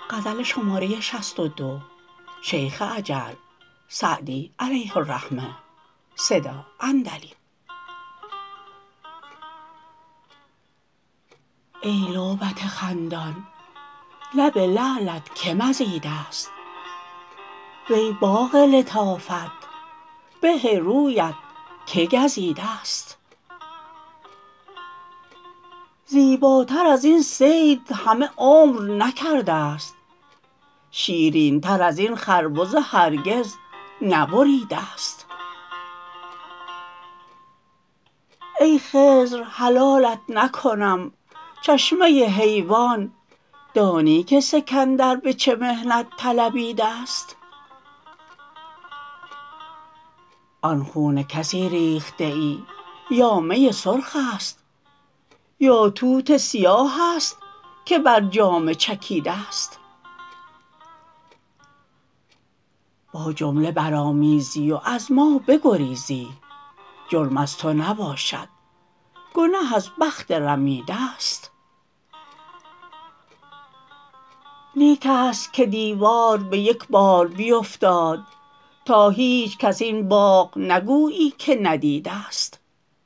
ای لعبت خندان لب لعلت که مزیدست وی باغ لطافت به رویت که گزیدست زیباتر ازین صید همه عمر نکردست شیرین تر ازین خربزه هرگز نبریدست ای خضر حلالت نکنم چشمه حیوان دانی که سکندر به چه محنت طلبیدست آن خون کسی ریخته ای یا می سرخست یا توت سیاهست که بر جامه چکیدست با جمله برآمیزی و از ما بگریزی جرم از تو نباشد گنه از بخت رمیدست نیکست که دیوار به یکبار بیفتاد تا هیچکس این باغ نگویی که ندیدست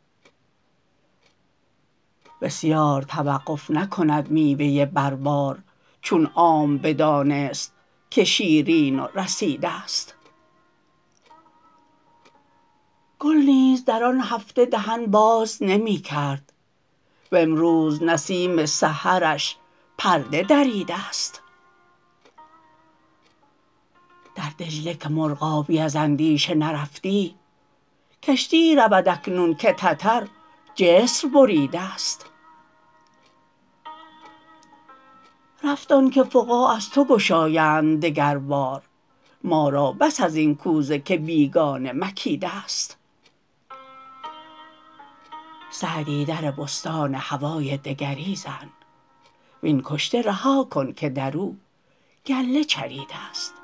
بسیار توقف نکند میوه بر بار چون عام بدانست که شیرین و رسیدست گل نیز در آن هفته دهن باز نمی کرد وامروز نسیم سحرش پرده دریدست در دجله که مرغابی از اندیشه نرفتی کشتی رود اکنون که تتر جسر بریدست رفت آنکه فقاع از تو گشایند دگربار ما را بس ازین کوزه که بیگانه مکیدست سعدی در بستان هوای دگری زن وین کشته رها کن که درو گله چریدست